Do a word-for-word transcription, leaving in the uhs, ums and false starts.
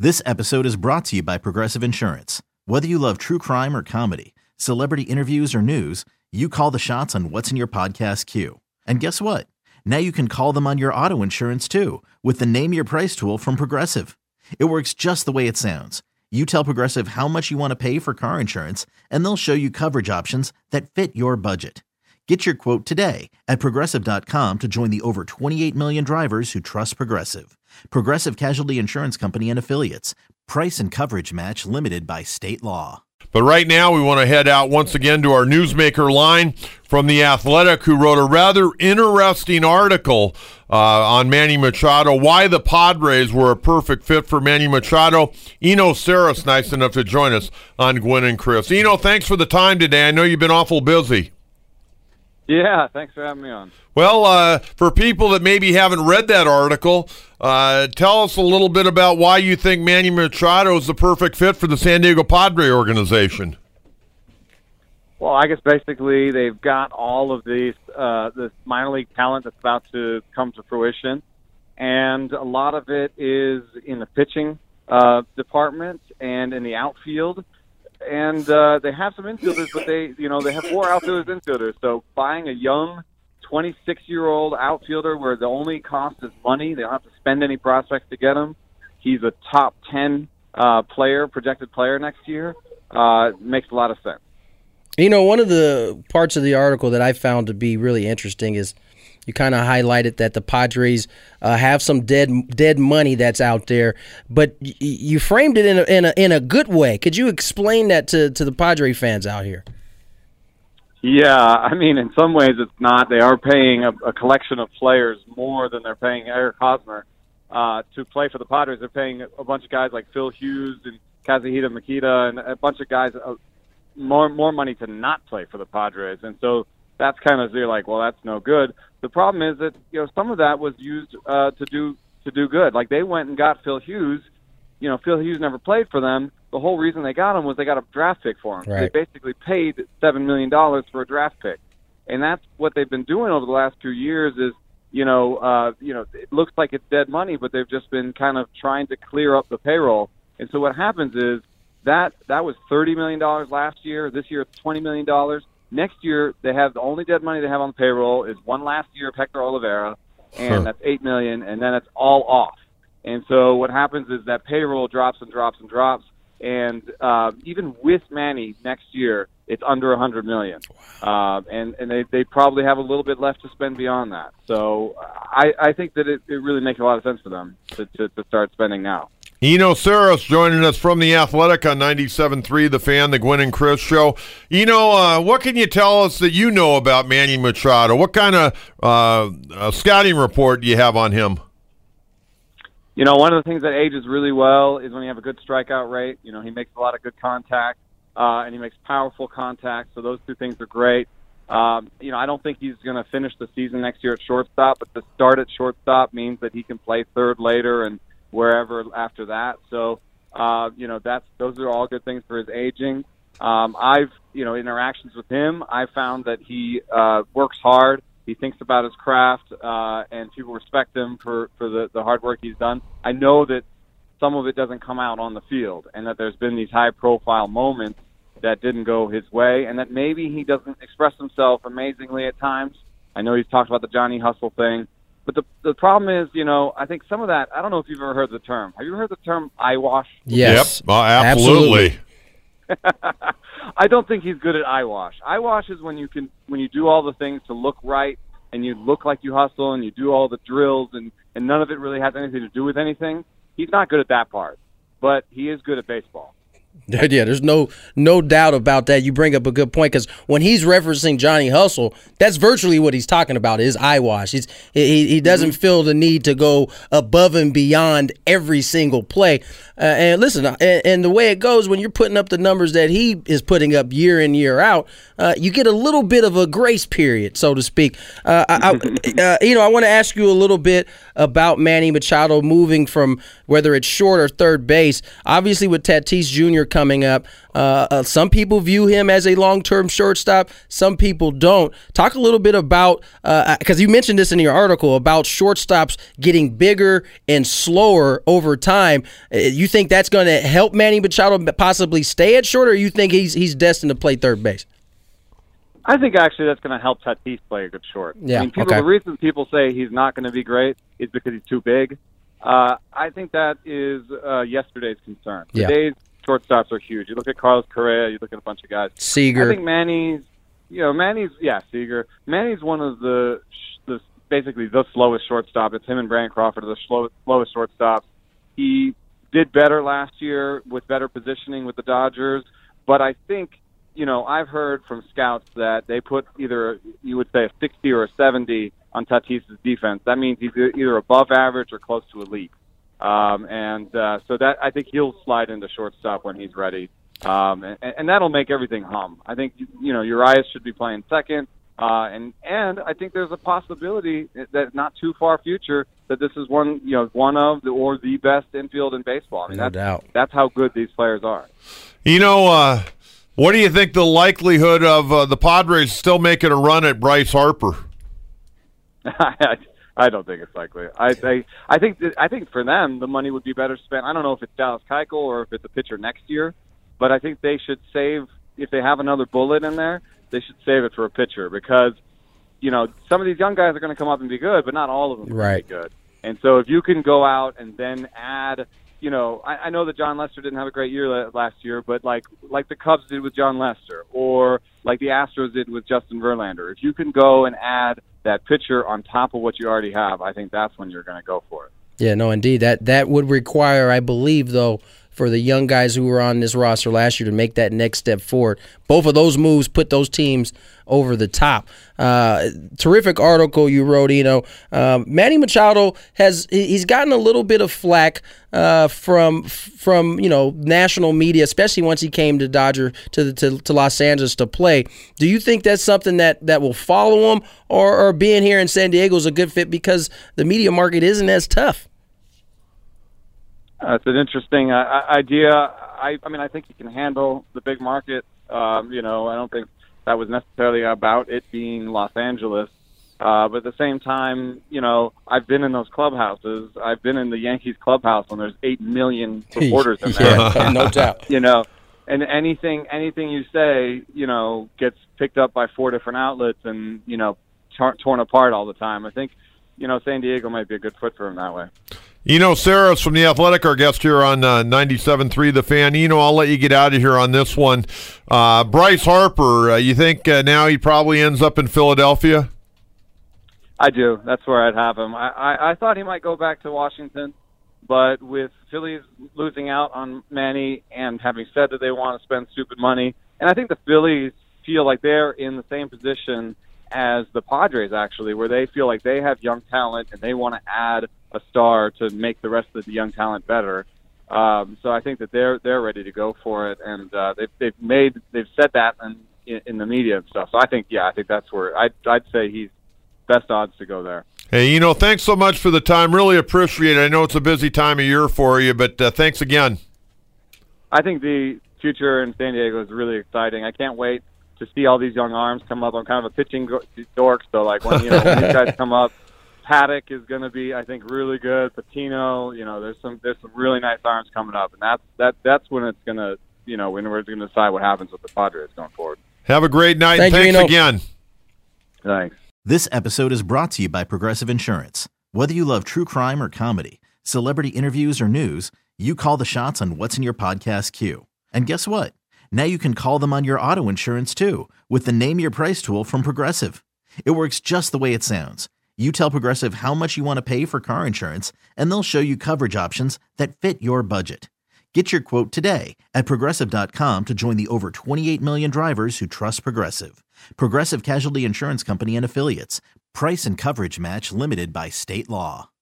This episode is brought to you by Progressive Insurance. Whether you love true crime or comedy, celebrity interviews or news, you call the shots on what's in your podcast queue. And guess what? Now you can call them on your auto insurance too with the Name Your Price tool from Progressive. It works just the way it sounds. You tell Progressive how much you want to pay for car insurance, and they'll show you coverage options that fit your budget. Get your quote today at Progressive dot com to join the over twenty-eight million drivers who trust Progressive. Progressive Casualty Insurance Company and Affiliates. Price and coverage match limited by state law. But right now we want to head out once again to our newsmaker line from The Athletic, who wrote a rather interesting article uh, on Manny Machado, why the Padres were a perfect fit for Manny Machado. Eno Sarris, nice enough to join us on Gwynn and Chris. Eno, thanks for the time today. I know you've been awful busy. Yeah, thanks for having me on. Well, uh, for people that maybe haven't read that article, uh, tell us a little bit about why you think Manny Machado is the perfect fit for the San Diego Padre organization. Well, I guess basically they've got all of these uh, this minor league talent that's about to come to fruition, and a lot of it is in the pitching uh, department and in the outfield. And uh, they have some infielders, but they, you know, they have four outfielders, infielders. So buying a young twenty-six-year-old outfielder where the only cost is money, they don't have to spend any prospects to get him. He's a top ten uh, player, projected player next year. Uh, makes a lot of sense. You know, one of the parts of the article that I found to be really interesting is you kind of highlighted that the Padres uh, have some dead dead money that's out there, but y- you framed it in a, in a in a good way. Could you explain that to, to the Padre fans out here? Yeah, I mean, in some ways it's not. They are paying a, a collection of players more than they're paying Eric Hosmer uh, to play for the Padres. They're paying a bunch of guys like Phil Hughes and Kazuhito Makita and a bunch of guys uh, more more money to not play for the Padres, and so that's kind of, you're like, well, that's no good. The problem is that, you know, some of that was used uh, to do to do good. Like, they went and got Phil Hughes. You know, Phil Hughes never played for them. The whole reason they got him was they got a draft pick for him. Right. They basically paid seven million dollars for a draft pick. And that's what they've been doing over the last few years is, you know, uh, you know, it looks like it's dead money, but they've just been kind of trying to clear up the payroll. And so what happens is that that was thirty million dollars last year. This year it's twenty million dollars. Next year, they have the only dead money they have on the payroll is one last year of Hector Olivera, and huh. that's eight million dollars, and then it's all off. And so what happens is that payroll drops and drops and drops, and uh, even with Manny next year, it's under one hundred million dollars. Uh, and and they, they probably have a little bit left to spend beyond that. So I, I think that it, it really makes a lot of sense for them to, to, to start spending now. Eno Sarris joining us from The Athletic on ninety-seven point three, The Fan, the Gwynn and Chris Show. Eno, uh, what can you tell us that you know about Manny Machado? What kind of uh, uh, scouting report do you have on him? You know, one of the things that ages really well is when you have a good strikeout rate. You know, he makes a lot of good contact, uh, and he makes powerful contact, so those two things are great. Um, you know, I don't think he's going to finish the season next year at shortstop, but to start at shortstop means that he can play third later and wherever after that. So, uh, you know, that's those are all good things for his aging. Um, I've, you know, interactions with him, I found that he uh, works hard. He thinks about his craft, uh, and people respect him for, for the, the hard work he's done. I know that some of it doesn't come out on the field, and that there's been these high-profile moments that didn't go his way, and that maybe he doesn't express himself amazingly at times. I know he's talked about the Johnny Hustle thing. But the the problem is, you know, I think some of that, I don't know if you've ever heard the term. Have you heard the term eyewash? Yes. Yep, uh, absolutely. absolutely. I don't think he's good at eyewash. Eyewash is when you can when you do all the things to look right and you look like you hustle and you do all the drills and, and none of it really has anything to do with anything. He's not good at that part, but he is good at baseball. Yeah, there's no no doubt about that. You bring up a good point because when he's referencing Johnny Hustle, that's virtually what he's talking about is eyewash. He's, he he doesn't mm-hmm. feel the need to go above and beyond every single play. Uh, and listen, and, and the way it goes when you're putting up the numbers that he is putting up year in, year out, uh, you get a little bit of a grace period, so to speak. Uh, I, I, uh, you know, I want to ask you a little bit about Manny Machado moving from whether it's short or third base. Obviously, with Tatis Junior Junior coming up. Uh, uh, some people view him as a long-term shortstop. Some people don't. Talk a little bit about, because uh, you mentioned this in your article, about shortstops getting bigger and slower over time. Uh, you think that's going to help Manny Machado possibly stay at short, or you think he's he's destined to play third base? I think actually that's going to help Tatis play a good short. Yeah, I mean, people, okay. The reason people say he's not going to be great is because he's too big. Uh, I think that is uh, yesterday's concern. Yeah. Today's shortstops are huge. You look at Carlos Correa, you look at a bunch of guys. Seager. I think Manny's, you know, Manny's, yeah, Seager. Manny's one of the, the basically the slowest shortstop. It's him and Brandon Crawford are the slow, slowest shortstops. He did better last year with better positioning with the Dodgers, but I think, you know, I've heard from scouts that they put either, you would say, a sixty or a seventy on Tatis' defense. That means he's either above average or close to elite. Um, and uh, so that I think he'll slide into shortstop when he's ready. Um, and, and that'll make everything hum. I think, you know, Urias should be playing second. Uh, and, and I think there's a possibility that not too far future that this is one, you know, one of the, or the best infield in baseball. I mean, No that's, doubt. That's how good these players are. You know, uh, what do you think the likelihood of uh, the Padres still making a run at Bryce Harper? I, I don't think it's likely. I, I, I think that, I think for them the money would be better spent. I don't know if it's Dallas Keuchel or if it's a pitcher next year, but I think they should save, if they have another bullet in there, they should save it for a pitcher because, you know, some of these young guys are going to come up and be good, but not all of them are Right. going to be good. And so if you can go out and then add, you know, I, I know that John Lester didn't have a great year la- last year, but like like the Cubs did with John Lester or like the Astros did with Justin Verlander, if you can go and add that pitcher on top of what you already have, I think that's when you're going to go for it. Yeah, no, indeed. That that would require, I believe, though, for the young guys who were on this roster last year to make that next step forward. Both of those moves put those teams over the top. Uh, terrific article you wrote, you know. Um, Manny Machado has he's gotten a little bit of flack uh, from from you know national media, especially once he came to Dodger to, the, to to Los Angeles to play. Do you think that's something that, that will follow him, or, or being here in San Diego is a good fit because the media market isn't as tough? Uh, it's an interesting uh, idea. I, I mean, I think he can handle the big market. Um, you know, I don't think that was necessarily about it being Los Angeles. Uh, but at the same time, you know, I've been in those clubhouses. I've been in the Yankees clubhouse when there's eight million reporters in there. Yeah, no doubt. You know, and anything anything you say, you know, gets picked up by four different outlets and, you know, tar- torn apart all the time. I think, you know, San Diego might be a good fit for him that way. You know, Saras from The Athletic, our guest here on uh, ninety-seven point three The Fan. You know, I'll let you get out of here on this one. Uh, Bryce Harper, uh, you think uh, now he probably ends up in Philadelphia? I do. That's where I'd have him. I, I, I thought he might go back to Washington, but with Phillies losing out on Manny and having said that they want to spend stupid money, and I think the Phillies feel like they're in the same position as the Padres, actually, where they feel like they have young talent and they want to add a star to make the rest of the young talent better. Um, so I think that they're they're ready to go for it, and uh, they've they've made they've said that in, in, in the media and stuff. So I think yeah, I think that's where I'd I'd say he's best odds to go there. Hey, you know, thanks so much for the time. Really appreciate it. I know it's a busy time of year for you, but uh, thanks again. I think the future in San Diego is really exciting. I can't wait to see all these young arms come up. I'm kind of a pitching dork, so like when you know when these guys come up, Paddock is going to be, I think, really good. Patino, you know, there's some there's some really nice arms coming up, and that's that that's when it's going to, you know, when we're going to decide what happens with the Padres going forward. Have a great night. Thank and you, thanks Reno. again. Thanks. This episode is brought to you by Progressive Insurance. Whether you love true crime or comedy, celebrity interviews or news, you call the shots on what's in your podcast queue. And guess what? Now you can call them on your auto insurance too with the Name Your Price tool from Progressive. It works just the way it sounds. You tell Progressive how much you want to pay for car insurance, and they'll show you coverage options that fit your budget. Get your quote today at Progressive dot com to join the over twenty-eight million drivers who trust Progressive. Progressive Casualty Insurance Company and Affiliates. Price and coverage match limited by state law.